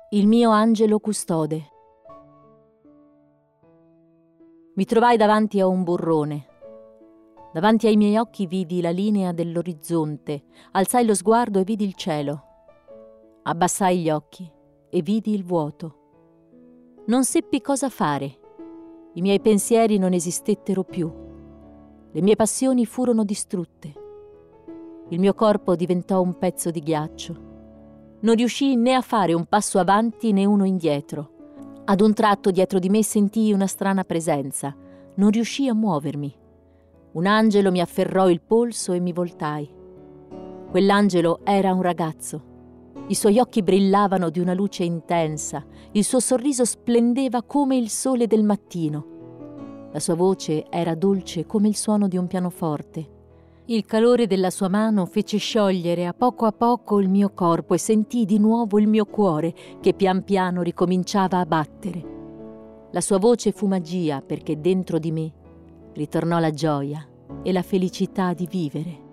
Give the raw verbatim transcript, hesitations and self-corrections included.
Il mio angelo custode. Mi trovai davanti a un burrone. Davanti ai miei occhi vidi la linea dell'orizzonte, alzai lo sguardo e vidi il cielo. Abbassai gli occhi e vidi il vuoto. Non seppi cosa fare. I miei pensieri non esistettero più. Le mie passioni furono distrutte. Il mio corpo diventò un pezzo di ghiaccio. Non riuscii né a fare un passo avanti né uno indietro. Ad un tratto dietro di me sentii una strana presenza. Non riuscii a muovermi. Un angelo mi afferrò il polso e mi voltai. Quell'angelo era un ragazzo. I suoi occhi brillavano di una luce intensa. Il suo sorriso splendeva come il sole del mattino. La sua voce era dolce come il suono di un pianoforte. Il calore della sua mano fece sciogliere a poco a poco il mio corpo e sentii di nuovo il mio cuore che pian piano ricominciava a battere. La sua voce fu magia perché dentro di me ritornò la gioia e la felicità di vivere.